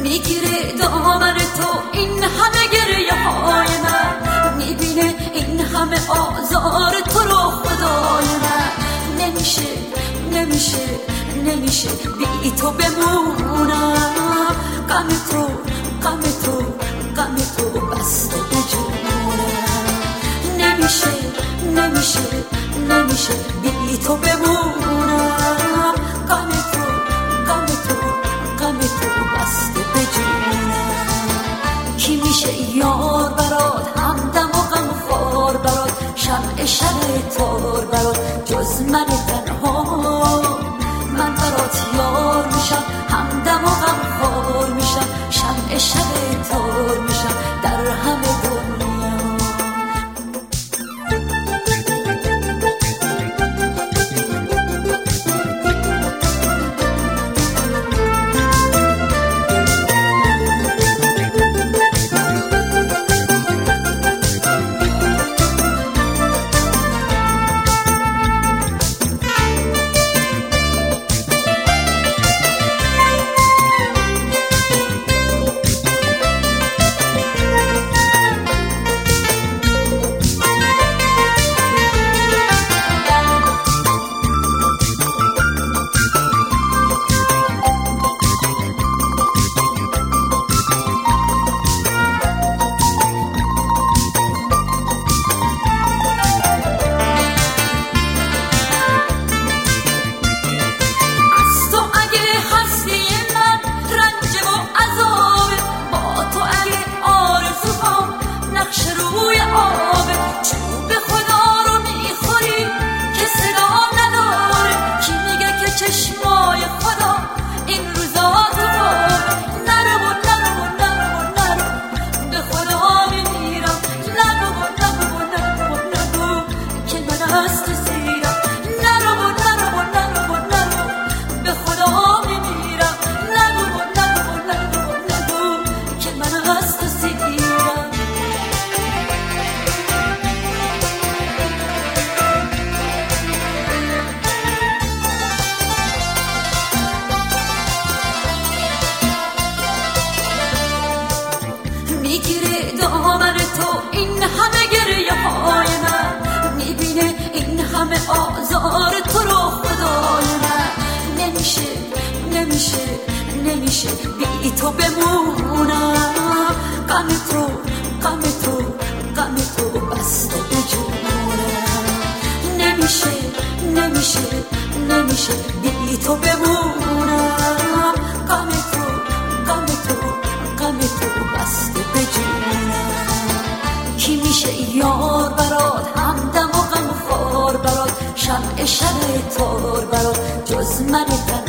میگیره دامن تو این همه گریه های من، میبینه این همه آزار تو رو خدای من. نمیشه نمیشه نمیشه بی تو بمونم، غم تو غم تو غم تو بسته به جونم. نمیشه نمیشه نمیشه بی تو بمونم، غم تو غم تو غم تو بسته به جونم. کی میشه یار برات، همدم و غم خار برات، شمع شب تار برات جز من تنها. من برات یار میشم، همدم و غم خار میشم، شمع شب تار میشم در همه دنیا. چشمای خدا این روزا تو نرو نرو نرو نرو، به خدا میمیرم. نرو نرو نرو نرو که من از تو سیرم. نرو نرو نرو نرو به خدا میمیرم. نرو نرو نرو نرو که من از تو سیرم. میگیره دامن تو این همه گریه های من، میبینه این همه آزار تو رو خدای من. نمیشه نمیشه نمیشه بی تو بمونم، غم تو غم تو غم تو بسته به جونم. نمیشه نمیشه نمیشه بی تو بمونم، غم تو غم تو غم تو بسته به جونم. کی میشه یار برات، همدم و غم خار برات، شمع شب تار برات جز من